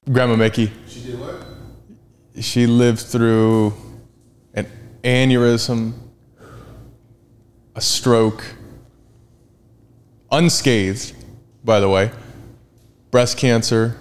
Grandma Mickey. She did what? She lived through an aneurysm, a stroke, unscathed, by the way, breast cancer,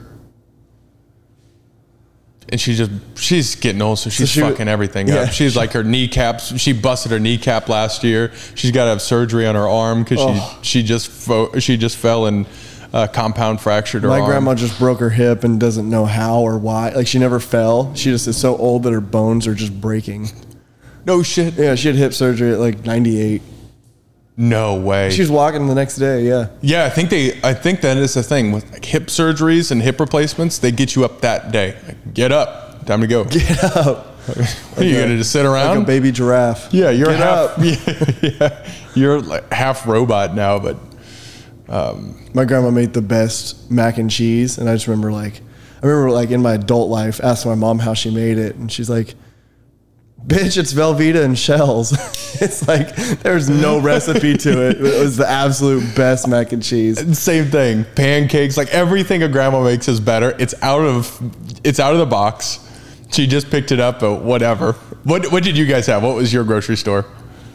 and she's getting old, so she's fucking everything up. She's like her kneecaps. She busted her kneecap last year. She's got to have surgery on her arm because she just fell and compound fractured her arm. My grandma just broke her hip and doesn't know how or why. Like, she never fell. She just is so old that her bones are just breaking. No shit. Yeah, she had hip surgery at like 98. No way. She was walking the next day. Yeah. Yeah, I think that is the thing with like hip surgeries and hip replacements. They get you up that day. Like, get up. Time to go. Get up. Are you gonna just sit around? Like a baby giraffe. Yeah, you're Get half. up. Yeah, you're like half robot now. But my grandma made the best mac and cheese, and I remember in my adult life asking my mom how she made it, and she's like, "Bitch, it's Velveeta and shells." It's like there's no recipe to it. It was the absolute best mac and cheese. Same thing. Pancakes, like everything a grandma makes is better. It's out of the box. She just picked it up, but whatever. What did you guys have? What was your grocery store?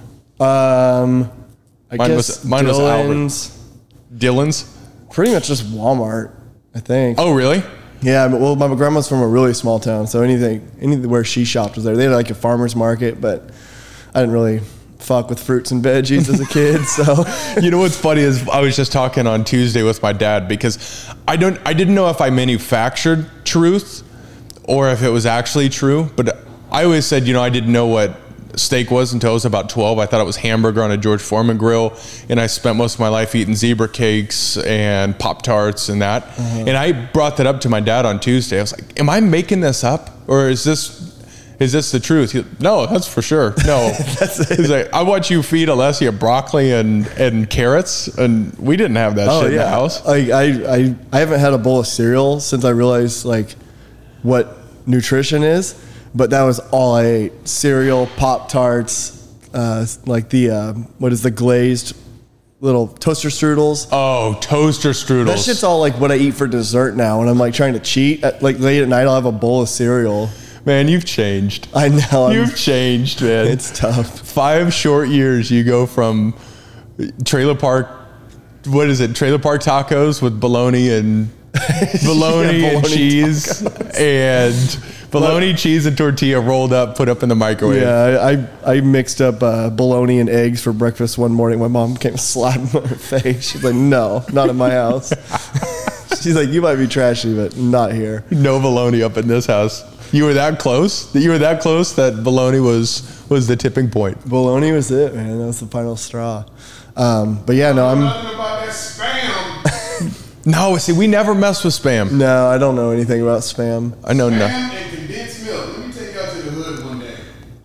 I guess mine was Dillon's. Dillon's? Pretty much just Walmart, I think. Oh, really? Yeah, well, my grandma's from a really small town, so anything where she shopped was there. They had like a farmer's market, but I didn't really fuck with fruits and veggies as a kid. So, you know what's funny is I was just talking on Tuesday with my dad because I didn't know if I manufactured truth or if it was actually true, but I always said, I didn't know what steak was until I was about 12. I thought it was hamburger on a George Foreman grill, and I spent most of my life eating zebra cakes and Pop-Tarts and that. And I brought that up to my dad on Tuesday. I was like, am I making this up, or is this the truth? No, that's for sure. No. He's like, I watch you feed Alessia broccoli and carrots, and we didn't have that shit in the house. I haven't had a bowl of cereal since I realized like what nutrition is. But that was all I ate. Cereal, Pop-Tarts, like the glazed little toaster strudels. Oh, toaster strudels. That shit's all like what I eat for dessert now. And I'm like trying to cheat. Like late at night, I'll have a bowl of cereal. Man, you've changed. I know. You've changed, man. It's tough. 5 short years, you go from trailer park, trailer park tacos with bologna and bologna cheese and bologna, cheese, and tortilla rolled up, put up in the microwave. Yeah, I mixed up bologna and eggs for breakfast one morning. My mom came slapping my face. She's like, "No, not in my house." She's like, "You might be trashy, but not here." No bologna up in this house. You were that close? You were that close that bologna was the tipping point. Bologna was it, man. That was the final straw. But yeah, no, I'm... Nothing about that Spam. No, see, we never mess with Spam. No, I don't know anything about Spam. I know Spam nothing. and condensed milk. Let me take y'all to the hood one day.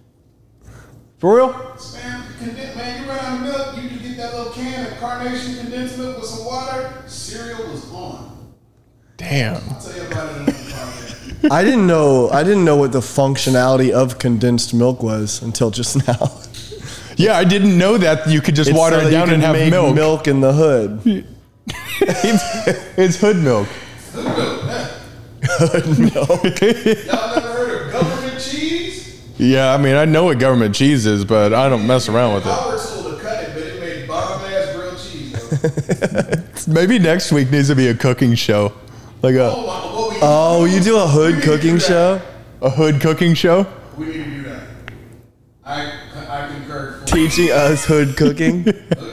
For real? Spam, man, you run out of milk, you just get that little can of Carnation condensed milk with some water, cereal was on. Damn. I'll tell you about it in another podcast. I didn't know what the functionality of condensed milk was until just now. Yeah, I didn't know that you could just It's water so it that you down can and have make milk. in the hood. It's hood milk. Hood milk. Y'all never heard of government cheese? Yeah, I mean, I know what government cheese is, but I don't mess around with it. I was told to cut it, but it made bomb-ass grilled cheese, though. Maybe next week needs to be a cooking show. Like Oh, you do a hood cooking show? a hood cooking show? We need to do that. I concur. Teaching us hood cooking?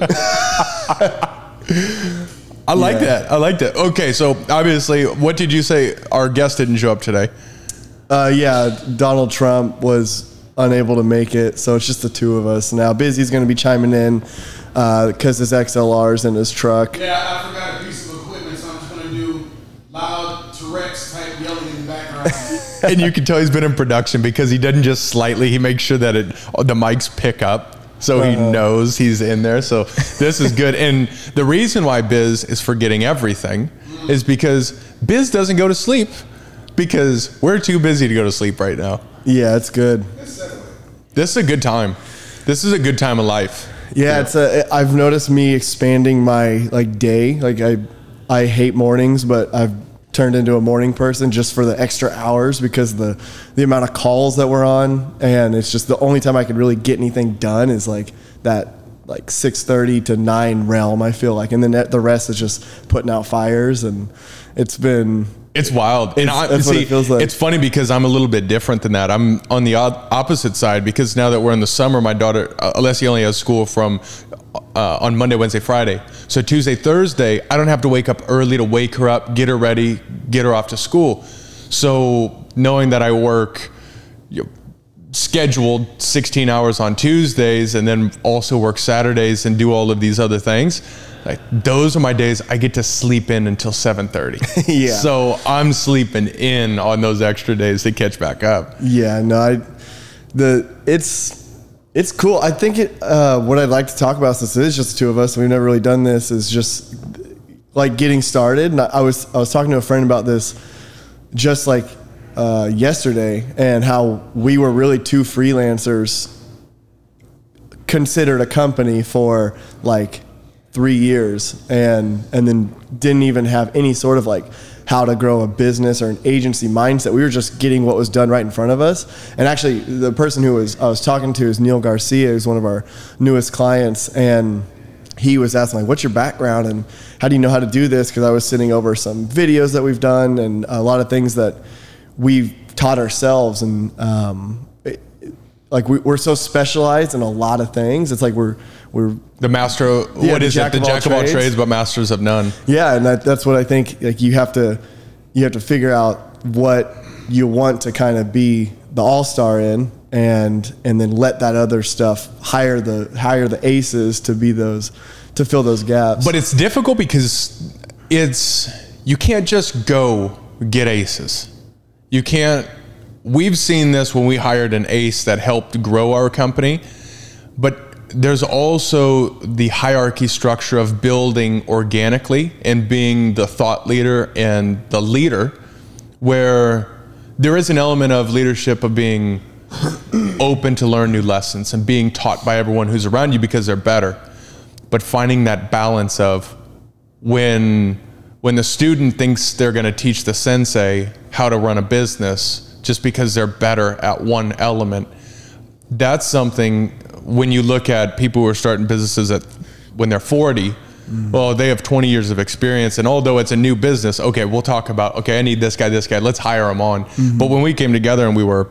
I like that. I like that. Okay, so obviously, what did you say? Our guest didn't show up today. Yeah, Donald Trump was unable to make it, so it's just the two of us now. Busy's going to be chiming in because his XLR's in his truck. Yeah, I forgot a piece of equipment, so I'm just going to do loud Tourette's type yelling in the background. And you can tell he's been in production because he doesn't just slightly, he makes sure that the mics pick up. So he knows he's in there. So this is good. And the reason why Biz is forgetting everything is because Biz doesn't go to sleep because we're too busy to go to sleep right now. Yeah, it's good. This is a good time. This is a good time of life. Yeah, I've noticed me expanding my day. Like I hate mornings, but turned into a morning person just for the extra hours because the amount of calls that we're on, and it's just the only time I could really get anything done is like that, like 6:30 to 9 realm, I feel like, and then the rest is just putting out fires, and it's wild. And that's what it feels like. It's funny because I'm a little bit different than that. I'm on the opposite side because now that we're in the summer, my daughter Alessia only has school from on Monday, Wednesday, Friday. So Tuesday, Thursday, I don't have to wake up early to wake her up, get her ready, get her off to school. So knowing that I work scheduled 16 hours on Tuesdays and then also work Saturdays and do all of these other things, like those are my days I get to sleep in until 7:30. Yeah. So I'm sleeping in on those extra days to catch back up. Yeah, no, it's cool. I think what I'd like to talk about, since it is just the two of us, and we've never really done this, is just like getting started. And I was talking to a friend about this just like yesterday, and how we were really two freelancers considered a company for like 3 years, and then didn't even have any sort of like how to grow a business or an agency mindset. We were just getting what was done right in front of us. And actually, the person I was talking to is Neil Garcia, who's one of our newest clients, and he was asking, like, what's your background and how do you know how to do this? Because I was sending over some videos that we've done and a lot of things that we've taught ourselves, and we're so specialized in a lot of things. It's like we're the master. What is it? The jack of all trades, but masters of none. Yeah, and that's what I think. Like you have to figure out what you want to kind of be the all-star in, and then let that other stuff hire the aces to fill those gaps. But it's difficult because you can't just go get aces. You can't. We've seen this when we hired an ace that helped grow our company, but there's also the hierarchy structure of building organically and being the thought leader and the leader, where there is an element of leadership of being open to learn new lessons and being taught by everyone who's around you because they're better. But finding that balance of when the student thinks they're going to teach the sensei how to run a business just because they're better at one element, that's something. When you look at people who are starting businesses when they're 40, well, they have 20 years of experience. And although it's a new business, okay, we'll talk about, okay, I need this guy, let's hire him on. Mm-hmm. But when we came together and we were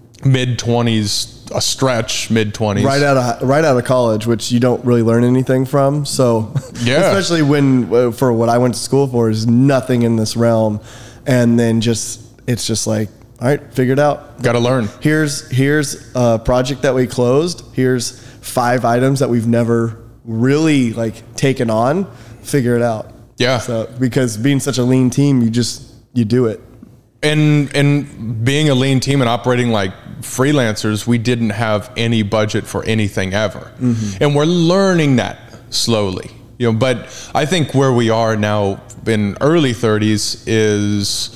mid-20s, a stretch, mid-20s. Right out of college, which you don't really learn anything from. So, yeah. Especially when, for what I went to school for, is nothing in this realm. And then it's just like, all right, figure it out. Got to learn. Here's a project that we closed. Here's 5 items that we've never really like taken on. Figure it out. Yeah. So because being such a lean team, you do it. And being a lean team and operating like freelancers, we didn't have any budget for anything ever. Mm-hmm. And we're learning that slowly. But I think where we are now in early 30s is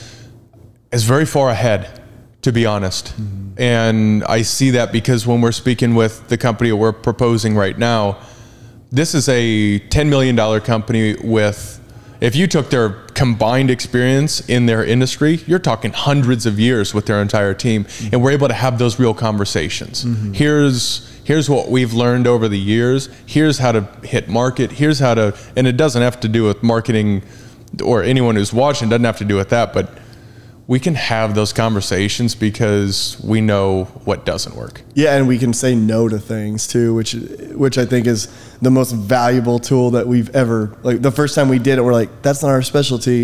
very far ahead, to be honest. Mm-hmm. And I see that because when we're speaking with the company we're proposing right now, this is a $10 million company with, if you took their combined experience in their industry, you're talking hundreds of years with their entire team. Mm-hmm. And we're able to have those real conversations. Mm-hmm. Here's what we've learned over the years. Here's how to hit market. And it doesn't have to do with marketing, or anyone who's watching doesn't have to do with that, but we can have those conversations because we know what doesn't work. Yeah, and we can say no to things too, which I think is the most valuable tool that we've ever, like the first time we did it, we're like, that's not our specialty.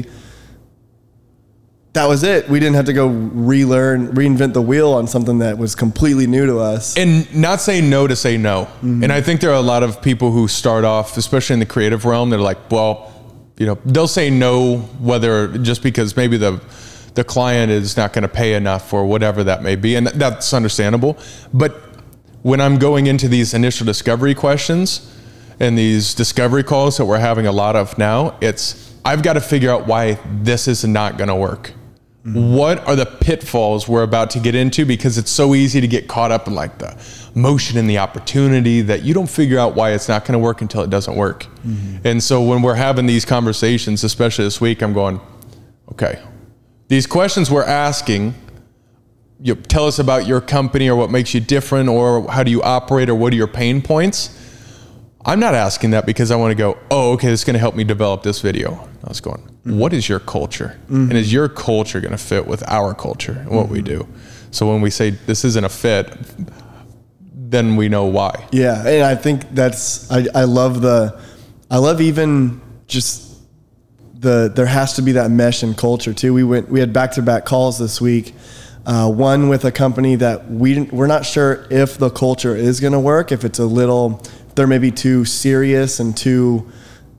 That was it. We didn't have to go reinvent the wheel on something that was completely new to us. And not say no to say no. Mm-hmm. And I think there are a lot of people who start off, especially in the creative realm, they're like, well, they'll say no, whether just because maybe the client is not going to pay enough or whatever that may be. And that's understandable. But when I'm going into these initial discovery questions and these discovery calls that we're having a lot of now, I've got to figure out why this is not going to work. Mm-hmm. What are the pitfalls we're about to get into? Because it's so easy to get caught up in like the motion and the opportunity that you don't figure out why it's not going to work until it doesn't work. Mm-hmm. And so when we're having these conversations, especially this week, I'm going, Okay. These questions we're asking, you tell us about your company or what makes you different or how do you operate or what are your pain points. I'm not asking that because I want to go, oh, okay, this is going to help me develop this video. I was going, what is your culture? And is your culture going to fit with our culture and what we do? So when we say this isn't a fit, then we know why. Yeah, and I think that's I love even just there has to be that mesh in culture too. We had back-to-back calls this week. One with a company that we're not sure if the culture is going to work, if it's a little, they're maybe too serious and too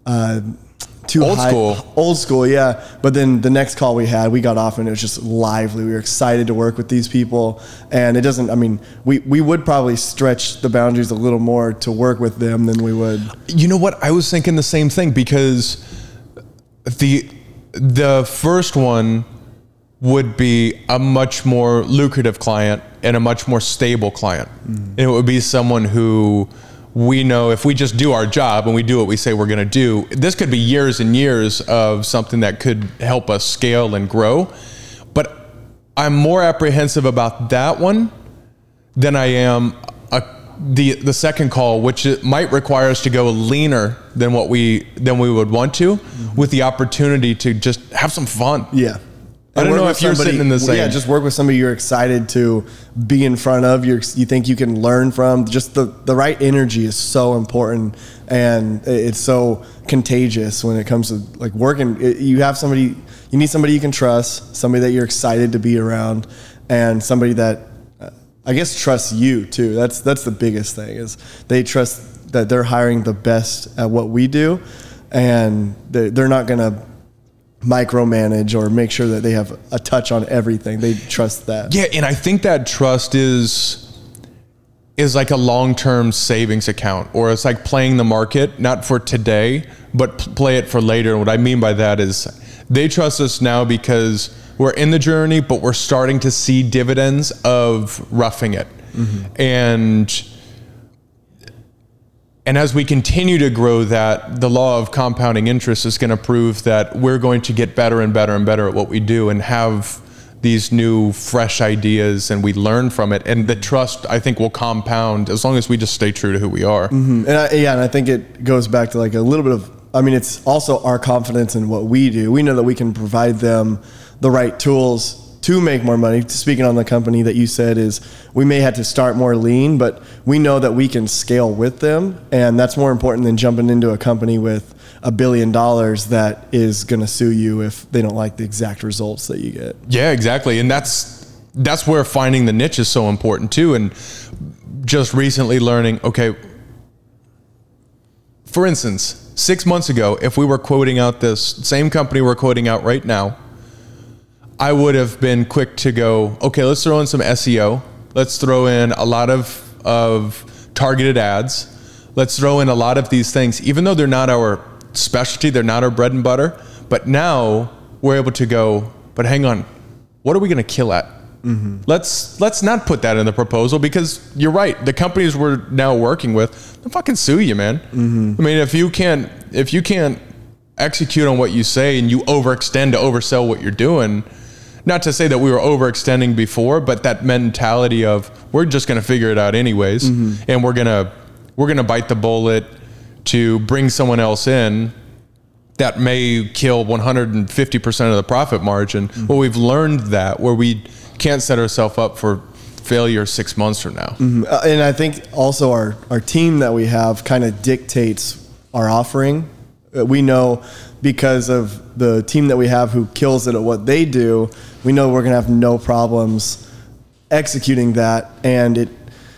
old school, yeah. But then the next call we got off and it was just lively. We were excited to work with these people, and it doesn't. I mean, we would probably stretch the boundaries a little more to work with them than we would. You know what? I was thinking the same thing because the first one would be a much more lucrative client and a much more stable client. And it would be someone who we know if we just do our job and we do what we say we're going to do, this could be years and years of something that could help us scale and grow. But I'm more apprehensive about that one than I am the second call, which might require us to go leaner than we would want to, with the opportunity to just have some fun. Yeah. I don't know if you're sitting in the same. Yeah, just work with somebody you're excited to be in front of. You think you can learn from. Just the right energy is so important, and it's so contagious when it comes to like working. You need somebody you can trust, somebody that you're excited to be around, and somebody that I guess trusts you too. That's the biggest thing, is they trust that they're hiring the best at what we do, and they're not gonna micromanage or make sure that they have a touch on everything. They trust that. Yeah, and I think that trust is like a long-term savings account, or it's like playing the market, not for today, but play it for later. And what I mean by that is they trust us now because we're in the journey, but we're starting to see dividends of roughing it. And as we continue to grow that, the law of compounding interest is going to prove that we're going to get better and better and better at what we do and have these new, fresh ideas, and we learn from it. And the trust, I think, will compound as long as we just stay true to who we are. And I think it goes back to like a little bit of, it's also our confidence in what we do. We know that we can provide them the right tools to make more money. Speaking on the company that you said, is we may have to start more lean, but we know that we can scale with them, and that's more important than jumping into a company with $1 billion that is going to sue you if they don't like the exact results that you get. Yeah, exactly. And that's where finding the niche is so important too. And just recently learning, okay, for instance, 6 months ago, if we were quoting out this same company we're quoting out right now, I would have been quick to go, okay, let's throw in some SEO. Let's throw in a lot of targeted ads. Let's throw in a lot of these things, even though they're not our specialty, they're not our bread and butter. But now we're able to go, but hang on, what are we going to kill at? Let's not put that in the proposal, because you're right. The companies we're now working with, they'll fucking sue you, man. I mean, if you can't execute on what you say and you overextend to oversell what you're doing. Not to say that we were overextending before, but that mentality of we're just going to figure it out anyways, and we're gonna bite the bullet to bring someone else in that may kill 150% of the profit margin. Well, we've learned that where we can't set ourselves up for failure 6 months from now. And I think also our team that we have kind of dictates our offering. We know, because of the team that we have who kills it at what they do, we know we're going to have no problems executing that. And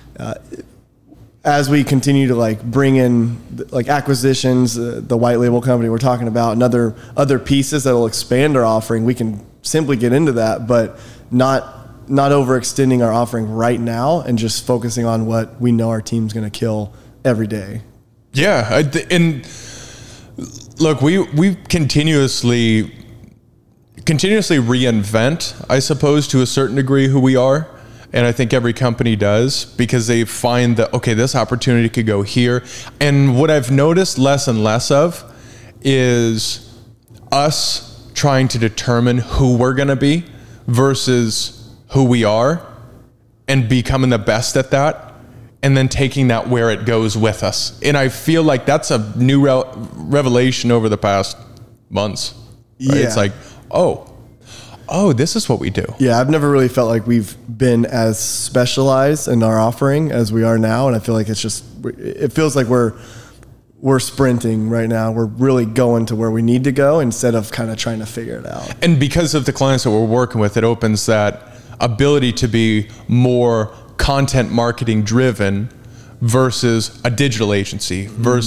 as we continue to like bring in like acquisitions, the white label company we're talking about, and other pieces that will expand our offering, we can simply get into that, but not overextending our offering right now, and just focusing on what we know our team's going to kill every day. Yeah. And look, we continuously reinvent, I suppose, to a certain degree, who we are. And I think every company does, because they find that, okay, this opportunity could go here. And what I've noticed less and less of is us trying to determine who we're going to be versus who we are and becoming the best at that, and then taking that where it goes with us. And I feel like that's a new revelation over the past months. Right? Yeah. It's like, oh, this is what we do. Yeah, I've never really felt like we've been as specialized in our offering as we are now. And I feel like it feels like we're sprinting right now. We're really going to where we need to go instead of kind of trying to figure it out. And because of the clients that we're working with, it opens that ability to be more content marketing driven versus a digital agency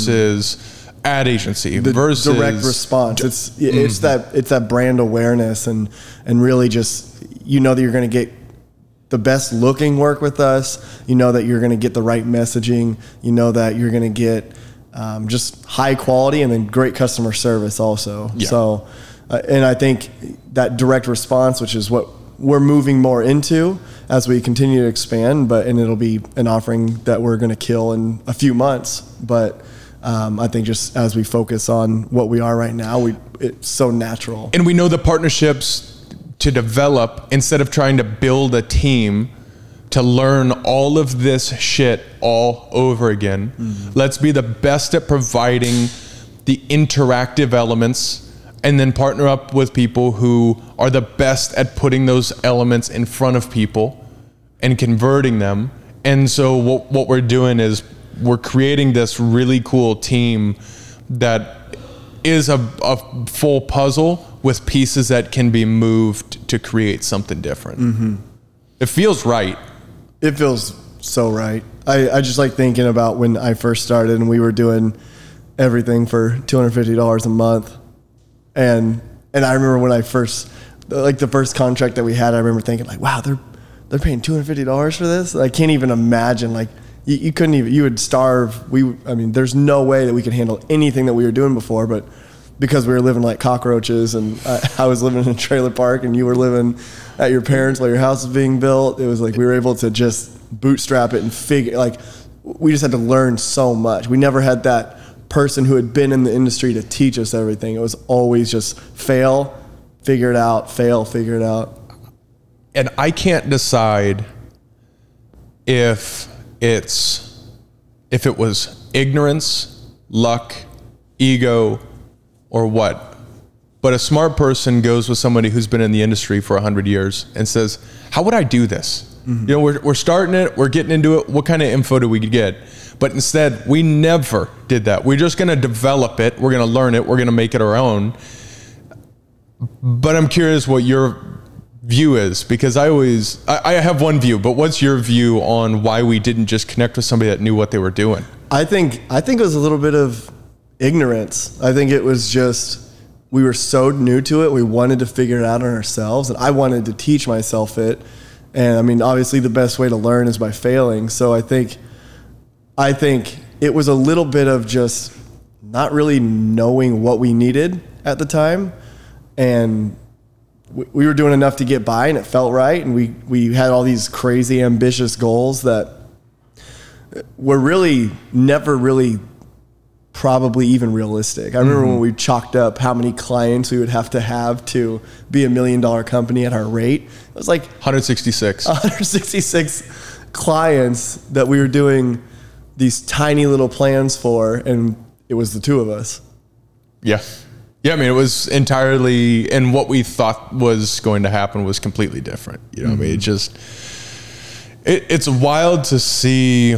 versus ad agency versus direct response. It's that brand awareness and really just, that you're going to get the best looking work with us. That you're going to get the right messaging. That you're going to get just high quality and then great customer service also. Yeah. So, and I think that direct response, which is what we're moving more into as we continue to expand, and it'll be an offering that we're going to kill in a few months. But I think just as we focus on what we are right now, it's so natural. And we know the partnerships to develop instead of trying to build a team to learn all of this shit all over again. Let's be the best at providing the interactive elements and then partner up with people who are the best at putting those elements in front of people and converting them. And so what we're doing is we're creating this really cool team that is a full puzzle with pieces that can be moved to create something different. It feels right. It feels so right. I just like thinking about when I first started and we were doing everything for $250 a month. And I remember when I first, like the first contract that we had, I remember thinking like, wow, they're paying $250 for this. I can't even imagine, like you couldn't even, you would starve. There's no way that we could handle anything that we were doing before, but because we were living like cockroaches and I was living in a trailer park and you were living at your parents while your house was being built, it was like we were able to just bootstrap it and we just had to learn so much. We never had that person who had been in the industry to teach us everything. It was always just fail, figure it out, fail, figure it out. And I can't decide if it was ignorance, luck, ego, or what. But a smart person goes with somebody who's been in the industry for 100 years and says, how would I do this? We're starting it, we're getting into it. What kind of info do we get? But instead, we never did that. We're just going to develop it. We're going to learn it. We're going to make it our own. But I'm curious what your view is, because I have one view, but what's your view on why we didn't just connect with somebody that knew what they were doing? I think it was a little bit of ignorance. I think it was just, we were so new to it. We wanted to figure it out on ourselves, and I wanted to teach myself it. And obviously the best way to learn is by failing. So I think it was a little bit of just not really knowing what we needed at the time. And we were doing enough to get by and it felt right. And we had all these crazy ambitious goals that were really never really probably even realistic. I remember when we chalked up how many clients we would have to be $1 million company at our rate. It was like 166 clients that we were doing these tiny little plans for, and it was the two of us. Yeah. Yeah, it was entirely, and what we thought was going to happen was completely different. It's wild to see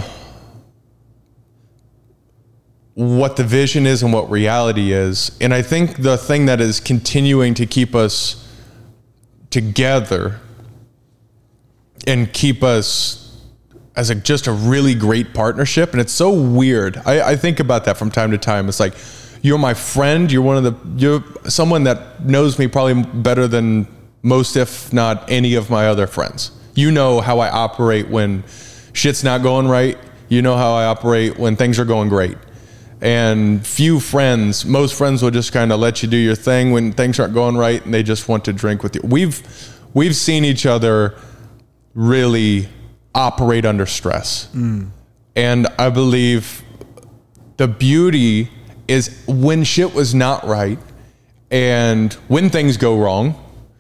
what the vision is and what reality is. And I think the thing that is continuing to keep us together and keep us as just a really great partnership. And it's so weird. I think about that from time to time. It's like, you're my friend. You're someone that knows me probably better than most, if not any of my other friends. You know how I operate when shit's not going right. You know how I operate when things are going great. And most friends will just kind of let you do your thing when things aren't going right, and they just want to drink with you. We've seen each other really operate under stress. And I believe the beauty is when shit was not right And when things go wrong,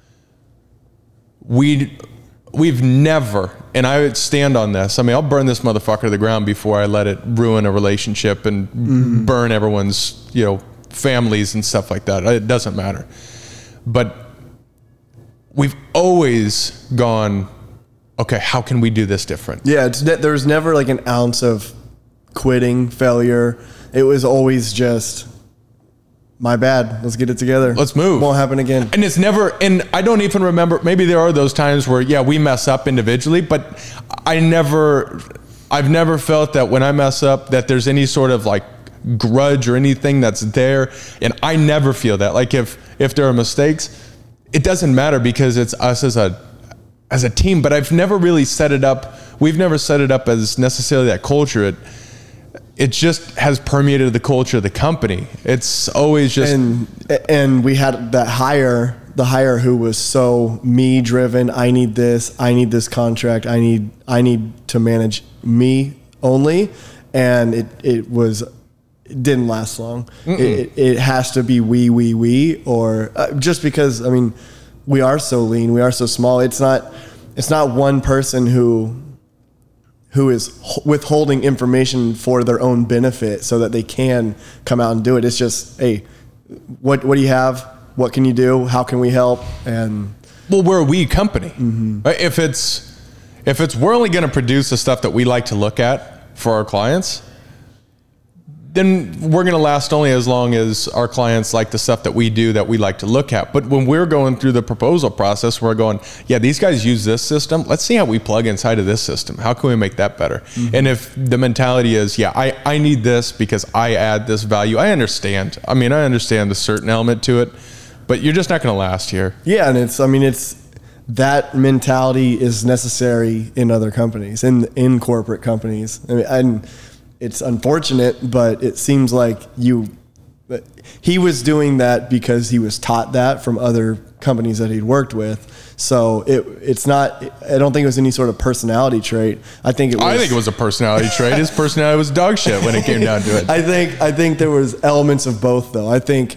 we've never, and I would stand on this. I mean, I'll burn this motherfucker to the ground before I let it ruin a relationship and burn everyone's, families and stuff like that. It doesn't matter. But we've always gone, okay, how can we do this different? Yeah, there's never like an ounce of quitting, failure. It was always just, my bad, let's get it together. Let's move. Won't happen again. And it's never, and I don't even remember, maybe there are those times where, we mess up individually, but I've never felt that when I mess up that there's any sort of like grudge or anything that's there. And I never feel that. Like if there are mistakes, it doesn't matter because it's us as a team, but I've never really set it up. We've never set it up as necessarily that culture. It just has permeated the culture of the company. It's always just, and we had the hire who was so me driven. I need this contract. I need to manage me only. And it didn't last long. It has to be we, or just because, I mean, we are so lean, we are so small. It's not one person who is withholding information for their own benefit so that they can come out and do it. It's just, hey, what do you have? What can you do? How can we help? And we're a we company. Right? If we're only going to produce the stuff that we like to look at for our clients, then we're going to last only as long as our clients like the stuff that we do that we like to look at. But when we're going through the proposal process, we're going, these guys use this system. Let's see how we plug inside of this system. How can we make that better? And if the mentality is, I need this because I add this value, I understand. I mean, I understand the certain element to it, but you're just not going to last here. Yeah, and it's that mentality is necessary in other companies, in corporate companies. I mean, and it's unfortunate, but it seems like he was doing that because he was taught that from other companies that he'd worked with. So it's not, I don't think it was any sort of personality trait. I think it was a personality trait. His personality was dog shit when it came down to it. I think there was elements of both though. I think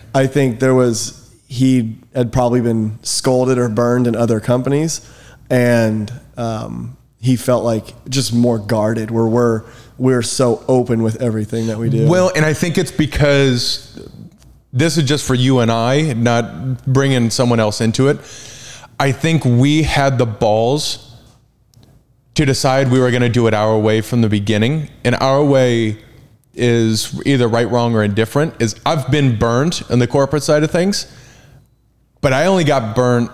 he had probably been scolded or burned in other companies, and he felt like just more guarded, where we're so open with everything that we do. Well, and I think it's because this is just for you and I, not bringing someone else into it. I think we had the balls to decide we were going to do it our way from the beginning. And our way is either right, wrong, or indifferent. I've been burned on the corporate side of things, but I only got burnt.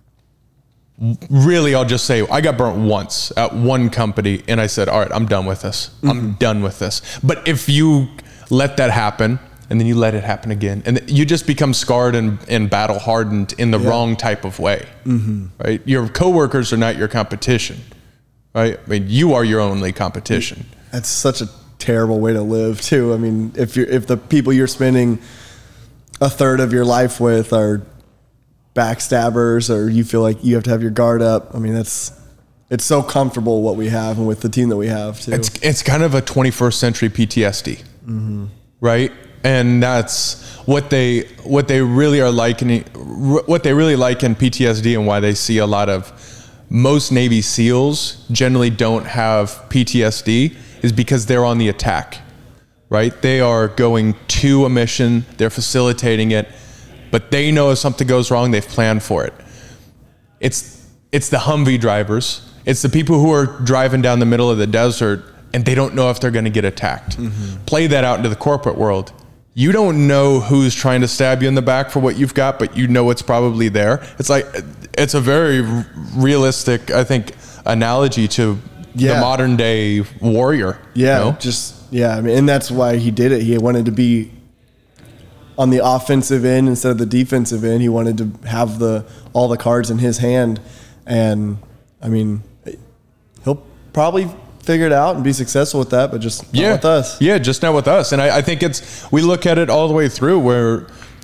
Really, I'll just say I got burnt once at one company, and I said, all right, I'm done with this. I'm done with this. But if you let that happen, and then you let it happen again, and you just become scarred and battle hardened in the wrong type of way, right? Your coworkers are not your competition, right? I mean, you are your only competition. That's such a terrible way to live too. I mean, if the people you're spending a third of your life with are backstabbers, or you feel like you have to have your guard up, I mean, it's so comfortable what we have and with the team that we have too. It's kind of a 21st century PTSD, right? And that's what they really are likening, what they really like in PTSD, and why they see a lot of most Navy SEALs generally don't have PTSD is because they're on the attack, right? They are going to a mission, they're facilitating it, but they know if something goes wrong, they've planned for it. It's the Humvee drivers. It's the people who are driving down the middle of the desert and they don't know if they're going to get attacked. Play that out into the corporate world. You don't know who's trying to stab you in the back for what you've got, but you know it's probably there. It's a very realistic, I think, analogy to the modern day warrior. Yeah, I mean, and that's why he did it. He wanted to be on the offensive end instead of the defensive end. He wanted to have all the cards in his hand, and I mean, he'll probably figure it out and be successful with that, but just not with us. Yeah, just not with us. And I think we look at it all the way through where,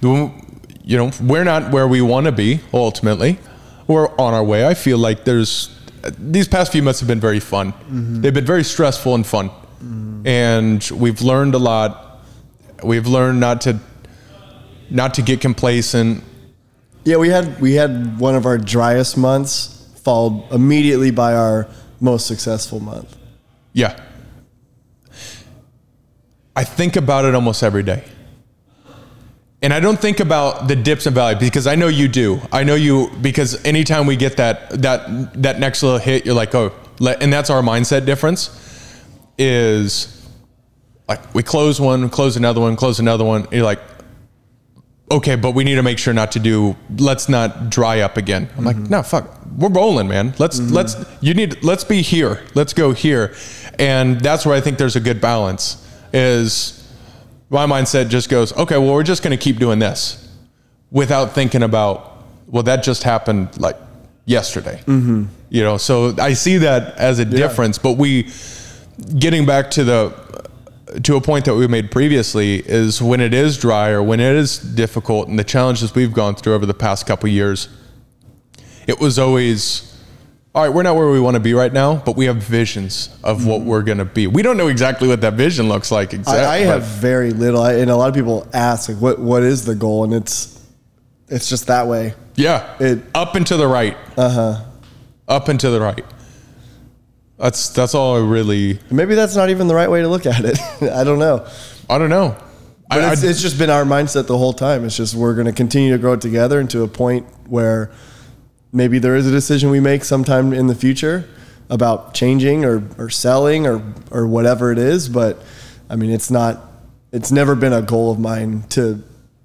we're not where we want to be ultimately. We're on our way. I feel like these past few months have been very fun. They've been very stressful and fun. And we've learned a lot. We've learned not to not to get complacent. Yeah, we had one of our driest months followed immediately by our most successful month. Yeah. I think about it almost every day. And I don't think about the dips and valleys because I know you do. I know you, because anytime we get that next little hit, you're like, oh, and that's our mindset difference is like we close one, close another one, close another one. You're like, okay, but we need to make sure let's not dry up again. I'm like, no, fuck, we're rolling, man. Let's be here. Let's go here. And that's where I think there's a good balance is my mindset just goes, okay, well, we're just going to keep doing this without thinking about, well, that just happened like yesterday, you know? So I see that as a difference, but getting back to a point that we made previously is when it is dry or when it is difficult and the challenges we've gone through over the past couple of years, it was always, all right, we're not where we want to be right now, but we have visions of what we're going to be. We don't know exactly what that vision looks like exactly. I have very little, and a lot of people ask, like, what is the goal? And it's just that way. Yeah, up and to the right. Up and to the right. That's all I really... Maybe that's not even the right way to look at it. I don't know. But it's just been our mindset the whole time. It's just we're going to continue to grow together into a point where maybe there is a decision we make sometime in the future about changing or selling or whatever it is. But I mean, it's never been a goal of mine to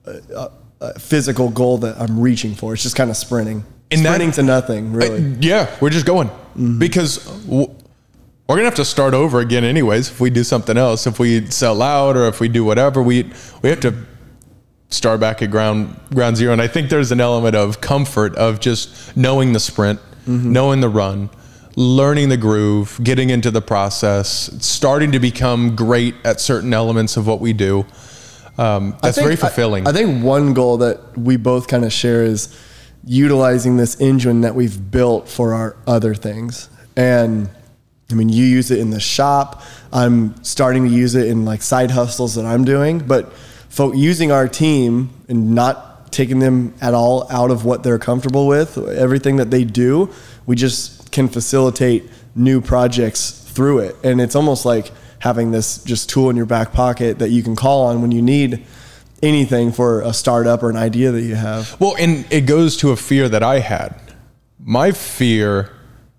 a physical goal that I'm reaching for. It's just kind of sprinting to nothing, really. Yeah, we're just going because we're going to have to start over again anyways. If we do something else, if we sell out or if we do whatever, we have to start back at ground zero. And I think there's an element of comfort of just knowing the sprint, knowing the run, learning the groove, getting into the process, starting to become great at certain elements of what we do. That's very fulfilling. I think one goal that we both kind of share is utilizing this engine that we've built for our other things. And I mean, you use it in the shop. I'm starting to use it in like side hustles that I'm doing, but using our team and not taking them at all out of what they're comfortable with, everything that they do, we just can facilitate new projects through it. And it's almost like having this just tool in your back pocket that you can call on when you need anything for a startup or an idea that you have. Well, and it goes to a fear that I had. My fear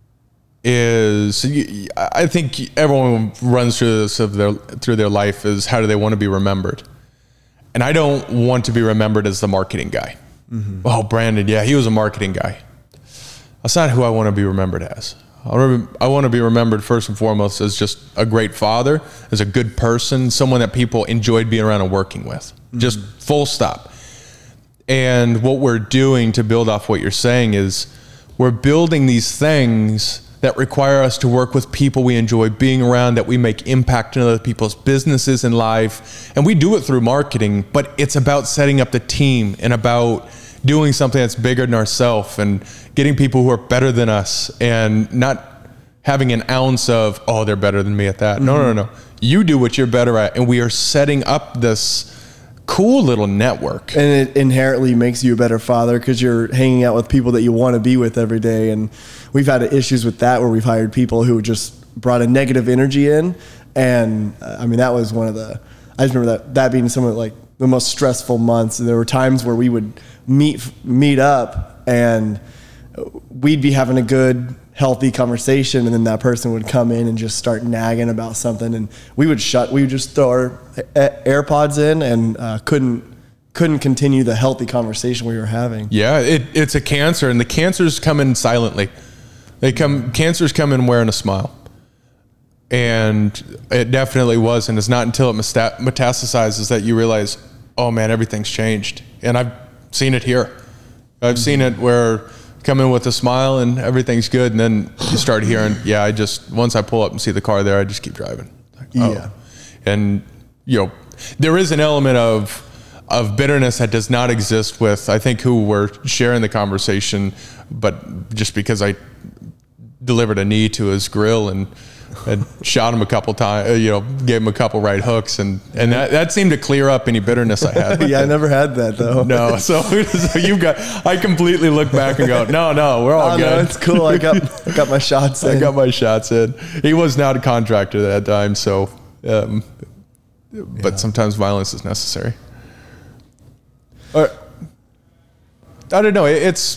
is, I think everyone runs through this through their life, is how do they want to be remembered? And I don't want to be remembered as the marketing guy. Oh, Brandon, yeah, he was a marketing guy. That's not who I want to be remembered as. I want to be remembered first and foremost as just a great father, as a good person, someone that people enjoyed being around and working with. Just full stop. And what we're doing to build off what you're saying is we're building these things that require us to work with people we enjoy being around, that we make impact in other people's businesses and life. And we do it through marketing, but it's about setting up the team and about doing something that's bigger than ourselves and getting people who are better than us and not having an ounce of, oh, they're better than me at that. No. You do what you're better at. And we are setting up this cool little network. And it inherently makes you a better father because you're hanging out with people that you want to be with every day. And we've had issues with that where we've hired people who just brought a negative energy in. And I mean, that was one of I just remember that being some of like the most stressful months. And there were times where we would meet up and we'd be having a good, healthy conversation, and then that person would come in and just start nagging about something, and we would just throw our AirPods in and couldn't continue the healthy conversation we were having. Yeah, it's a cancer, and the cancers come in silently. Cancers come in wearing a smile. And it definitely was, and it's not until it metastasizes that you realize, oh man, everything's changed. And I've seen it here. I've seen it where come in with a smile and everything's good, and then you start hearing, once I pull up and see the car there, I just keep driving. Like, oh. Yeah. And there is an element of bitterness that does not exist with, I think, who we're sharing the conversation, but just because I delivered a knee to his grill and and shot him a couple times, gave him a couple right hooks, and that seemed to clear up any bitterness I had. Yeah, I never had that though. No, so I completely look back and go, no, we're all good. No, it's cool. I got my shots in. I got my shots in. He was not a contractor at that time, so, but sometimes violence is necessary. I don't know.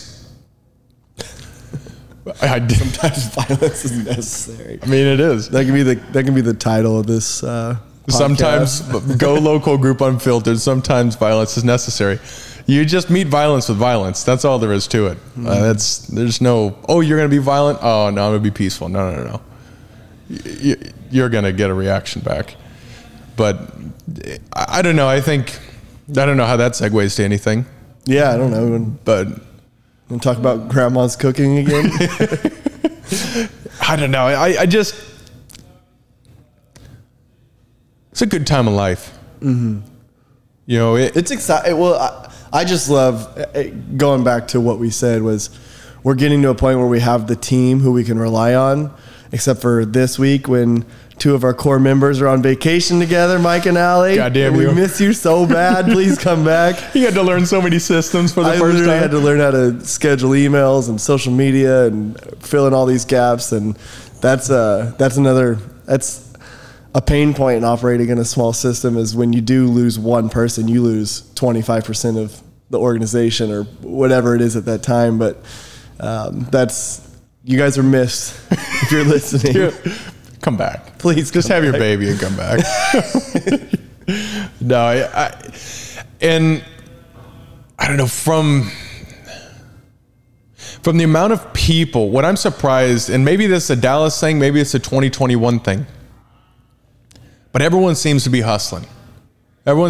Sometimes violence is necessary. I mean, it is. That can be the title of this. Podcast. Sometimes go local, group unfiltered. Sometimes violence is necessary. You just meet violence with violence. That's all there is to it. There's no, you're going to be violent. Oh no, I'm going to be peaceful. No. You're going to get a reaction back. But I don't know. I don't know how that segues to anything. Yeah, I don't know. But we'll talk about grandma's cooking again. I don't know. I just, it's a good time of life. Mm-hmm. It's exciting. Well, I just love going back to what we said was we're getting to a point where we have the team who we can rely on, except for this week when two of our core members are on vacation together, Mike and Allie. Goddamn we miss you so bad. Please come back. You had to learn so many systems for the first time. I had to learn how to schedule emails and social media and fill in all these gaps. And that's a pain point in operating in a small system is when you do lose one person, you lose 25% of the organization or whatever it is at that time. But you guys are missed if you're listening. Come back. Please just have your baby and come back. No, and I don't know, from the amount of people, what I'm surprised, and maybe this is a Dallas thing, maybe it's a 2021 thing, but everyone seems to be hustling. Everyone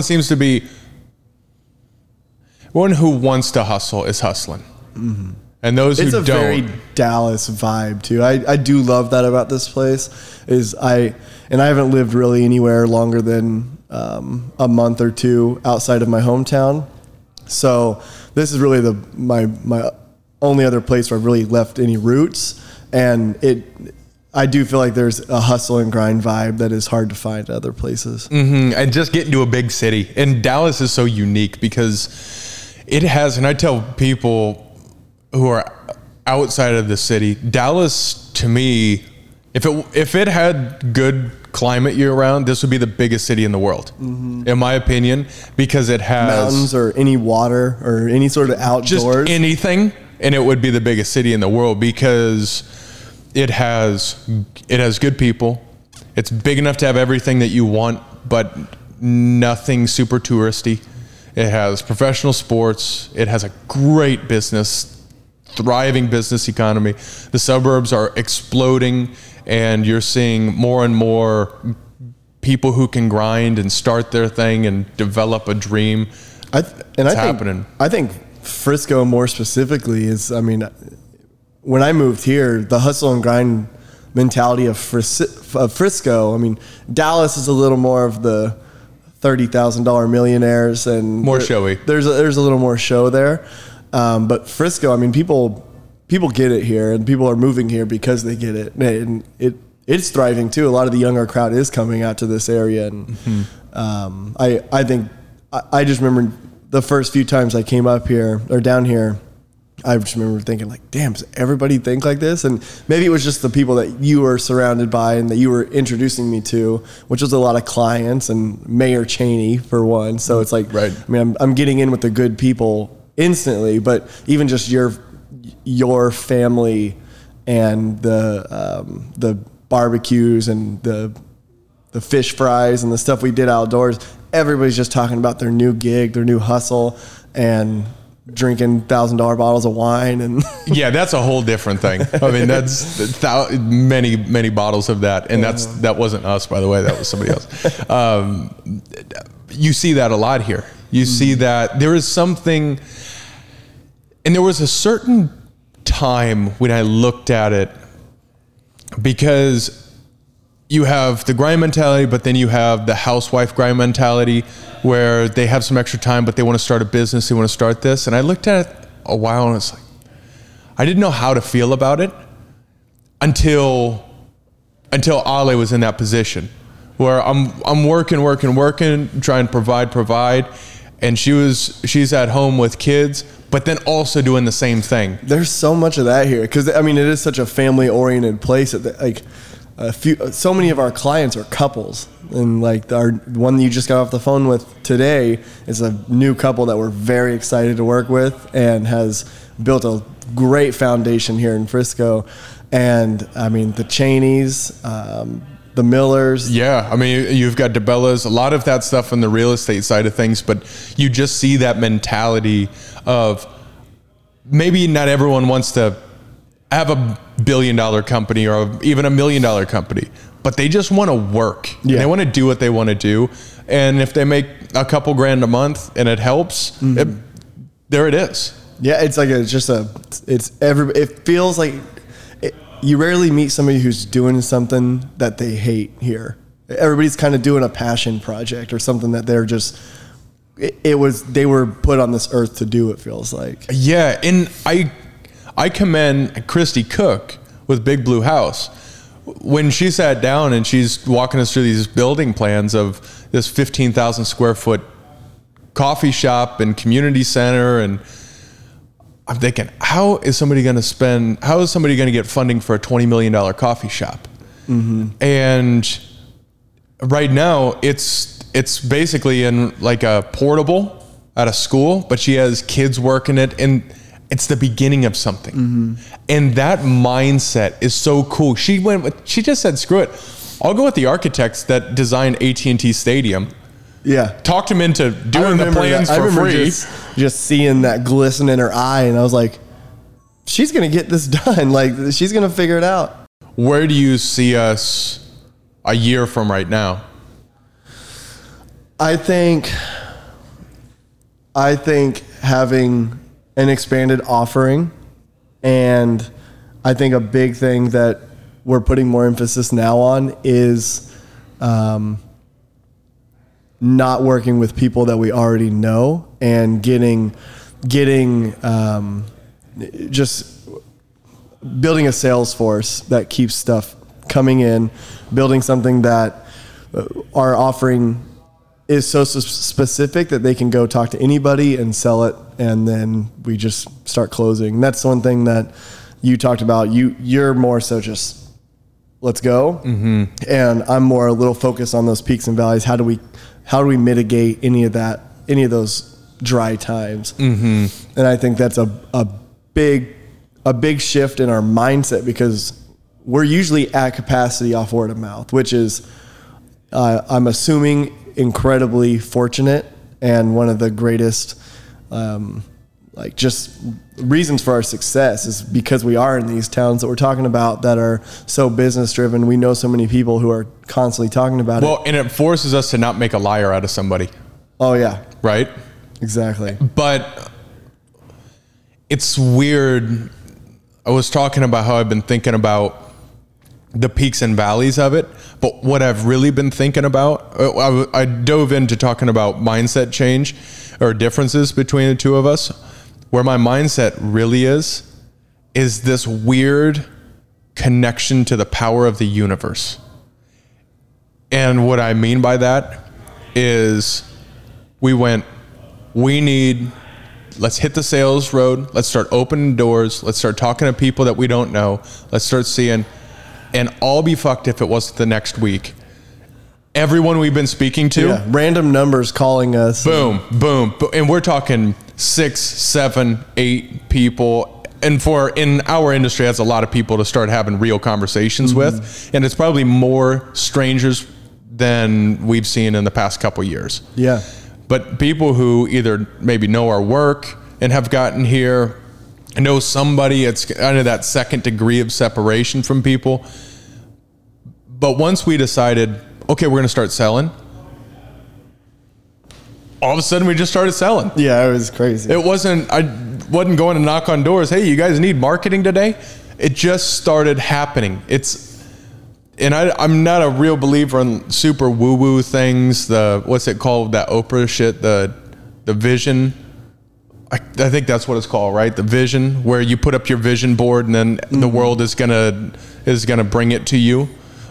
who wants to hustle is hustling. Mm-hmm. And those who don't. It's a very Dallas vibe too. I do love that about this place. I haven't lived really anywhere longer than a month or two outside of my hometown. So this is really my only other place where I've really left any roots. And I do feel like there's a hustle and grind vibe that is hard to find at other places. Mm-hmm. And just getting to a big city. And Dallas is so unique because it has, and I tell people who are outside of the city, Dallas, to me, if it had good climate year round, this would be the biggest city in the world, in my opinion, because it has mountains or any water or any sort of outdoors, just anything, and it would be the biggest city in the world because it has good people. It's big enough to have everything that you want, but nothing super touristy. It has professional sports. It has a great business, thriving business economy. The suburbs are exploding, and you're seeing more and more people who can grind and start their thing and develop a dream. I think Frisco more specifically is, when I moved here, the hustle and grind mentality of Frisco, Dallas is a little more of the $30,000 millionaires and more showy. There's a little more show there. But Frisco, people get it here, and people are moving here because they get it, and it's thriving too. A lot of the younger crowd is coming out to this area, and I think I just remember the first few times I came up here or down here, I just remember thinking like, damn, does everybody think like this? And maybe it was just the people that you were surrounded by and that you were introducing me to, which was a lot of clients and Mayor Cheney for one. So it's like, right. I'm getting in with the good people instantly, but even just your family and the barbecues and the fish fries and the stuff we did outdoors, everybody's just talking about their new gig, their new hustle, and drinking $1,000 bottles of wine. And yeah, that's a whole different thing. That's many bottles of that, and that wasn't us, by the way. That was somebody else. You see that a lot here. You see that there is something, and there was a certain time when I looked at it, because you have the grind mentality, but then you have the housewife grind mentality where they have some extra time, but they want to start a business, they want to start this. And I looked at it a while and it's like, I didn't know how to feel about it until until Ale was in that position where I'm working, trying to provide. And she's at home with kids, but then also doing the same thing. There's so much of that here because I mean it is such a family-oriented place. Like so many of our clients are couples, and like our one that you just got off the phone with today is a new couple that we're very excited to work with and has built a great foundation here in Frisco. And I mean the Cheneys, the Millers. Yeah, I mean, you've got DeBellas, a lot of that stuff on the real estate side of things, but you just see that mentality of maybe not everyone wants to have a $1 billion company or even $1 million company, but they just want to work. Yeah. They want to do what they want to do. And if they make a couple grand a month and it helps, there it is. Yeah, it's like it feels like you rarely meet somebody who's doing something that they hate here. Everybody's kind of doing a passion project or something that they're just they were put on this earth to do, it feels like. Yeah, and I commend Christy Cook with Big Blue House. When she sat down and she's walking us through these building plans of this 15,000 square foot coffee shop and community center, and I'm thinking, how is somebody going to get funding for a $20 million coffee shop? And right now it's basically in like a portable at a school, but she has kids working it, and it's the beginning of something. And that mindset is so cool. She just said, screw it. I'll go with the architects that designed AT&T Stadium. Yeah. Talked him into doing the plans for free. Just seeing that glisten in her eye, and I was like, she's going to get this done. Like, she's going to figure it out. Where do you see us a year from right now? I think having an expanded offering, and I think a big thing that we're putting more emphasis now on is not working with people that we already know and getting just building a sales force that keeps stuff coming in, building something that our offering is so specific that they can go talk to anybody and sell it, and then we just start closing. And that's one thing that you talked about. You're more so just let's go, and I'm more a little focused on those peaks and valleys. How do we mitigate any of those dry times? And I think that's a big shift in our mindset, because we're usually at capacity off word of mouth, which is I'm assuming incredibly fortunate, and one of the greatest just reasons for our success is because we are in these towns that we're talking about that are so business driven. We know so many people who are constantly talking about it. Well, and it forces us to not make a liar out of somebody. Oh yeah. Right? Exactly. But it's weird. I was talking about how I've been thinking about the peaks and valleys of it, but what I've really been thinking about, I dove into talking about mindset change or differences between the two of us. Where my mindset really is this weird connection to the power of the universe. And what I mean by that is let's hit the sales road. Let's start opening doors. Let's start talking to people that we don't know. Let's start seeing, and I'll be fucked if it wasn't the next week. Everyone we've been speaking to, random numbers calling us. Boom. And we're talking 6, 7, 8 people. And in our industry, that's a lot of people to start having real conversations with. And it's probably more strangers than we've seen in the past couple years. Yeah. But people who either maybe know our work and have gotten here, know somebody, it's kind of that second degree of separation from people. But once we decided, okay, we're going to start selling, all of a sudden we just started selling. Yeah, it was crazy. I wasn't going to knock on doors. Hey, you guys need marketing today? It just started happening. I'm not a real believer in super woo-woo things. What's it called? That Oprah shit, the vision. I think that's what it's called, right? The vision, where you put up your vision board and then the world is gonna bring it to you.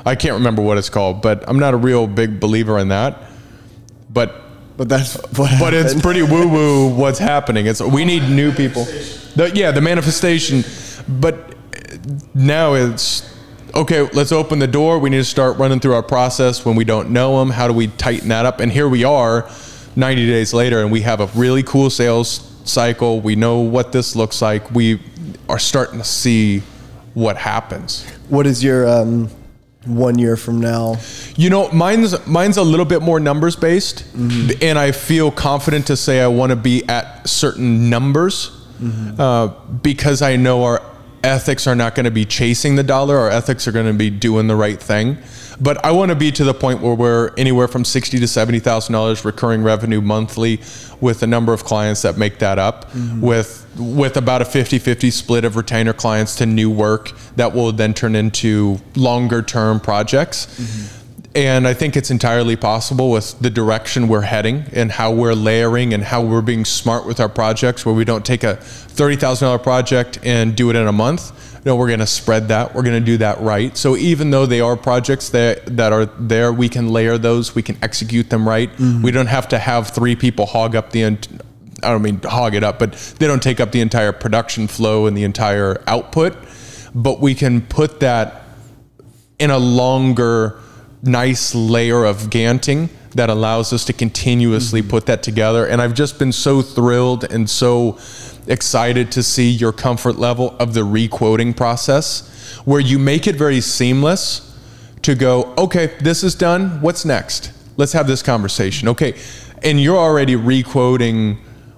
I can't remember what it's called, but I'm not a real big believer in that. But that's what but it's pretty woo-woo what's happening. We need new people. The manifestation. But now it's, okay, let's open the door. We need to start running through our process when we don't know them. How do we tighten that up? And here we are 90 days later, and we have a really cool sales cycle. We know what this looks like. We are starting to see what happens. What is your 1 year from now? Mine's a little bit more numbers based, and I feel confident to say I want to be at certain numbers because I know our ethics are not going to be chasing the dollar. Our ethics are going to be doing the right thing. But I want to be to the point where we're anywhere from $60,000 to $70,000 recurring revenue monthly, with a number of clients that make that up, with about a 50-50 split of retainer clients to new work that will then turn into longer term projects. And I think it's entirely possible with the direction we're heading and how we're layering and how we're being smart with our projects, where we don't take a $30,000 project and do it in a month. No, we're going to spread that. We're going to do that right. So even though they are projects that are there, we can layer those. We can execute them right. We don't have to have 3 people hog up I don't mean hog it up, but they don't take up the entire production flow and the entire output. But we can put that in a longer, nice layer of ganting that allows us to continuously put that together. And I've just been so thrilled and so excited to see your comfort level of the requoting process, where you make it very seamless to go, okay, this is done. What's next? Let's have this conversation. Okay. And you're already requoting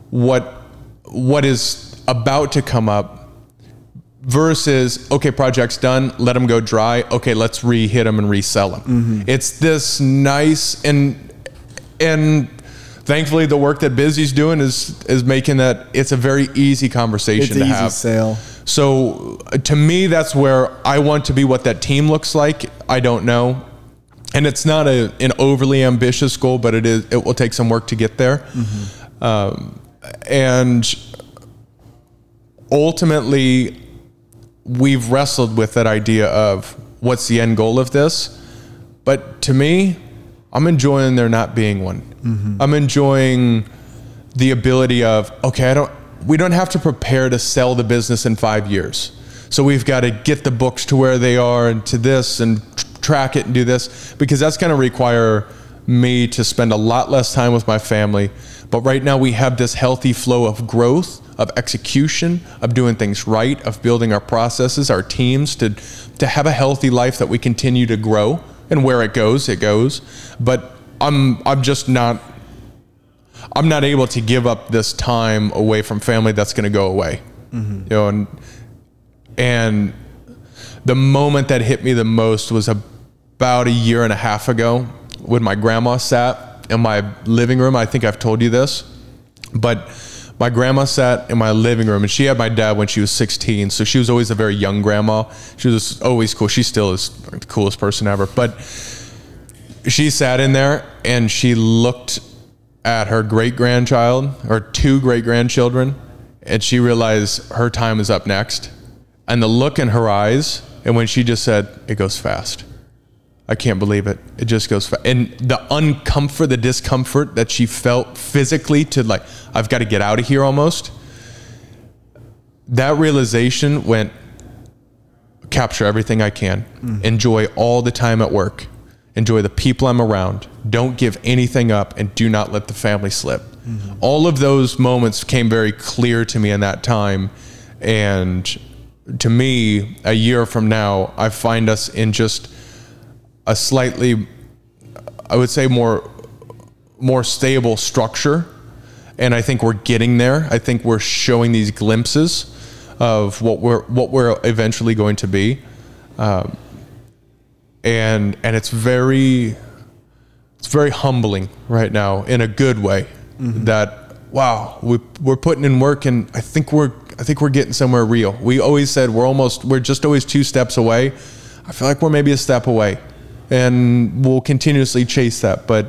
what is about to come up versus, okay, project's done. Let them go dry. Okay. Let's re-hit them and resell them. It's this nice, and thankfully, the work that Busy's doing is making that it's a very easy conversation to have. It's an easy sale. So to me, that's where I want to be. What that team looks like, I don't know, and it's not an overly ambitious goal, but it will take some work to get there. And ultimately, we've wrestled with that idea of what's the end goal of this. But to me, I'm enjoying there not being one. I'm enjoying the ability of, okay, we don't have to prepare to sell the business in 5 years. So we've got to get the books to where they are and to this and track it and do this, because that's going to require me to spend a lot less time with my family. But right now we have this healthy flow of growth, of execution, of doing things right, of building our processes, our teams to have a healthy life that we continue to grow. And where it goes, it goes. But I'm not able to give up this time away from family that's going to go away. And the moment that hit me the most was about a year and a half ago, when my grandma sat in my living room. I think I've told you this, but my grandma sat in my living room, and she had my dad when she was 16. So she was always a very young grandma. She was always cool. She still is the coolest person ever. But she sat in there and she looked at her great-grandchild, or 2 great-grandchildren, and she realized her time is up next. And the look in her eyes, and when she just said, "It goes fast. I can't believe it. It just goes fast." And the uncomfort, the discomfort that she felt physically to, like, I've got to get out of here almost. That realization went, capture everything I can. Enjoy all the time at work. Enjoy the people I'm around. Don't give anything up, and do not let the family slip. All of those moments came very clear to me in that time. And to me, a year from now, I find us in just a slightly, I would say, more stable structure. And I think we're getting there. I think we're showing these glimpses of what we're eventually going to be. And it's very humbling right now, in a good way, that, wow, we're putting in work, and I think we're getting somewhere real. We always said we're just always 2 steps away. I feel like we're maybe a step away, and we'll continuously chase that. But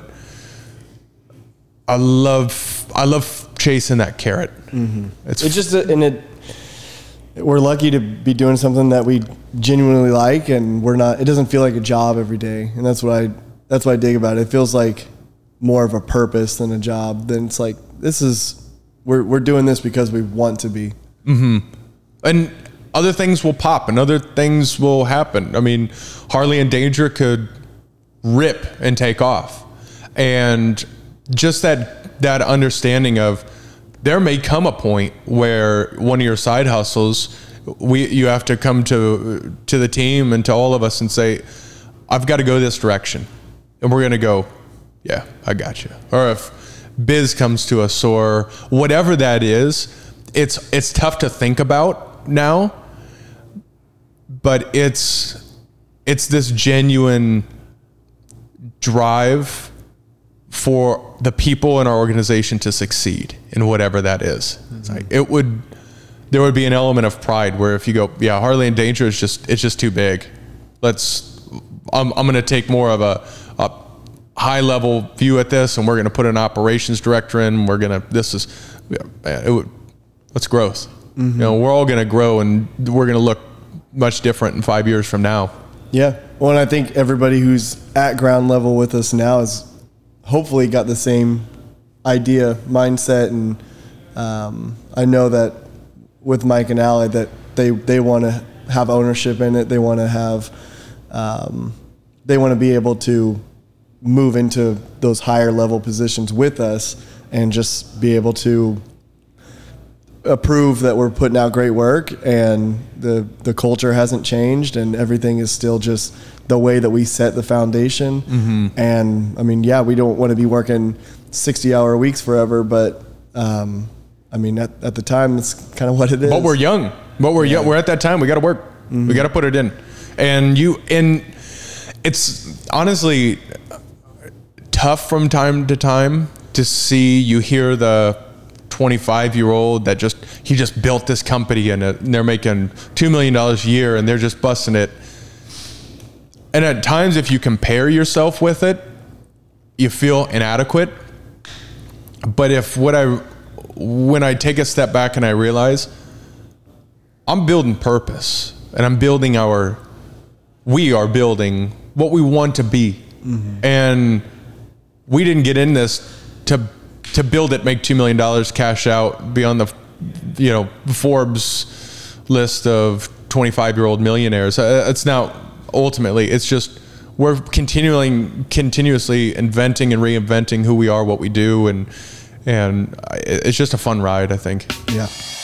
I love chasing that carrot. It's just, and we're lucky to be doing something that we genuinely like, and it doesn't feel like a job every day. And that's what I dig about it. It feels like more of a purpose than a job. Then it's like, we're doing this because we want to be. Mm-hmm. And other things will pop and other things will happen. I mean, Harley and Danger could rip and take off. And just that understanding of there may come a point where one of your side hustles, you have to come to the team and to all of us and say, I've got to go this direction. And we're going to go, yeah, I got you. Or if Biz comes to us or whatever that is, it's tough to think about now, but it's this genuine drive for the people in our organization to succeed in whatever that is. It's like there would be an element of pride where if you go, yeah, Harley and Danger it's just too big. I'm going to take more of a high level view at this, and we're going to put an operations director in. What's growth? Mm-hmm. You know, we're all going to grow, and we're going to look much different in 5 years from now. Yeah. Well, and I think everybody who's at ground level with us now has hopefully got the same idea, mindset, and I know that with Mike and Allie that they want to have ownership in it. They want to have, they want to be able to move into those higher level positions with us and just be able to approve that we're putting out great work and the culture hasn't changed and everything is still just the way that we set the foundation. Mm-hmm. And I mean, yeah, we don't want to be working 60-hour weeks forever, but I mean, at the time, it's kind of what it is. But we're young. Young. We're at that time. We got to work. Mm-hmm. We got to put it in. And it's honestly tough from time to time to see. You hear the 25-year-old that he just built this company and they're making $2 million a year and they're just busting it. And at times, if you compare yourself with it, you feel inadequate. But when I take a step back and I realize I'm building purpose and we are building what we want to be. Mm-hmm. And we didn't get in this to build it, make $2 million cash out, be on the Forbes list of 25-year-old millionaires. It's now ultimately, it's just we're continuously inventing and reinventing who we are, what we do, and it's just a fun ride, I think. Yeah.